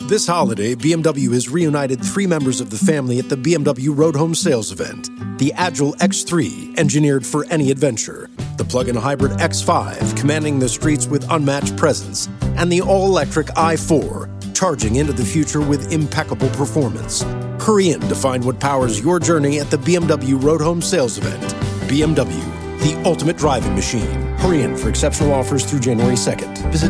This holiday, BMW has reunited 3 members of the family at the BMW Road Home Sales event. The Agile X3, engineered for any adventure. The plug-in hybrid X5, commanding the streets with unmatched presence. And the all-electric i4, charging into the future with impeccable performance. Hurry in to find what powers your journey at the BMW Road Home Sales event. BMW, the ultimate driving machine. Hurry in for exceptional offers through January 2nd. Visit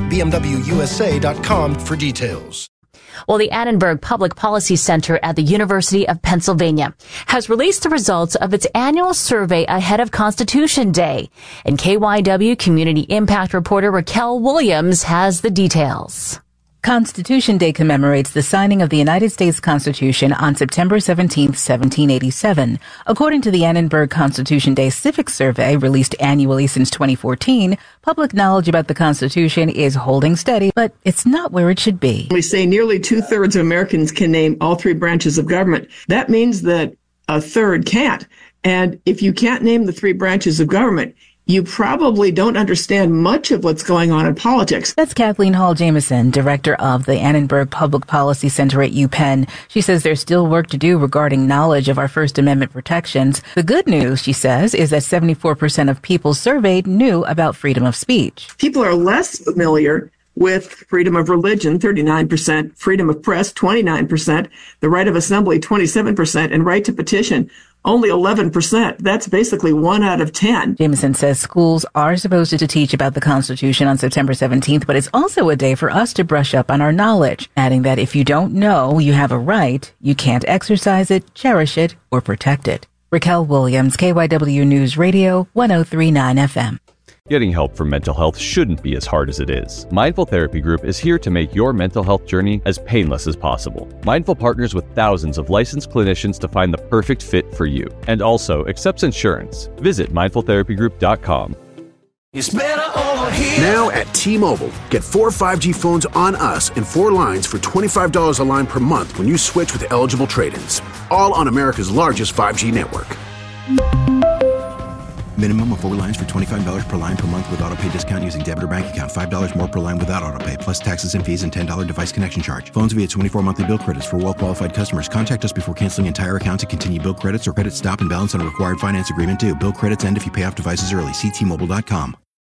BMWUSA.com for details. Well, the Annenberg Public Policy Center at the University of Pennsylvania has released the results of its annual survey ahead of Constitution Day. And KYW Community Impact reporter Raquel Williams has the details. Constitution Day commemorates the signing of the United States Constitution on September 17, 1787. According to the Annenberg Constitution Day Civic Survey, released annually since 2014, public knowledge about the Constitution is holding steady, but it's not where it should be. We say nearly 2/3 of Americans can name all 3 branches of government. That means that a third can't. And if you can't name the 3 branches of government, you probably don't understand much of what's going on in politics. That's Kathleen Hall Jameson, director of the Annenberg Public Policy Center at UPenn. She says there's still work to do regarding knowledge of our First Amendment protections. The good news, she says, is that 74% of people surveyed knew about freedom of speech. People are less familiar with freedom of religion, 39%, freedom of press, 29%, the right of assembly, 27%, and right to petition, only 11%. That's basically 1 out of 10. Jameson says schools are supposed to teach about the Constitution on September 17th, but it's also a day for us to brush up on our knowledge, adding that if you don't know you have a right, you can't exercise it, cherish it, or protect it. Raquel Williams, KYW News Radio, 103.9 FM. Getting help for mental health shouldn't be as hard as it is. Mindful Therapy Group is here to make your mental health journey as painless as possible. Mindful partners with thousands of licensed clinicians to find the perfect fit for you, and also accepts insurance. Visit mindfultherapygroup.com. Now at T-Mobile, get 4 5G phones on us and 4 lines for $25 a line per month when you switch with eligible trade-ins. All on America's largest 5G network. Minimum of 4 lines for $25 per line per month with autopay discount using debit or bank account. $5 more per line without autopay, plus taxes and fees and $10 device connection charge. Phones via 24 monthly bill credits for well-qualified customers. Contact us before canceling entire account to continue bill credits or credit stop and balance on a required finance agreement due. Bill credits end if you pay off devices early. See T-Mobile.com.